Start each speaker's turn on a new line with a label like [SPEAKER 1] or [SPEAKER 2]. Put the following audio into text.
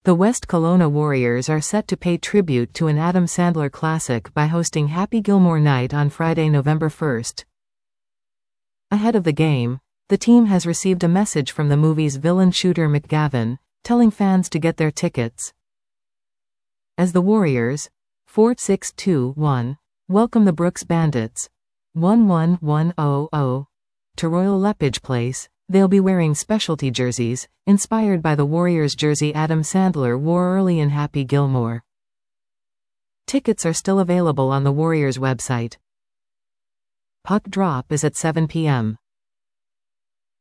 [SPEAKER 1] The West Kelowna Warriors are set to pay tribute to an Adam Sandler classic by hosting Happy Gilmore Night on Friday, November 1st. Ahead of the game, the team has received a message from the movie's villain Shooter McGavin, telling fans to get their tickets. As the Warriors, 4-6-2-1, welcome the Brooks Bandits, 1-1-1-0-0, to Royal Lepage Place, they'll be wearing specialty jerseys, inspired by the Warriors jersey Adam Sandler wore early in Happy Gilmore. Tickets are still available on the Warriors website. Puck drop is at 7 p.m.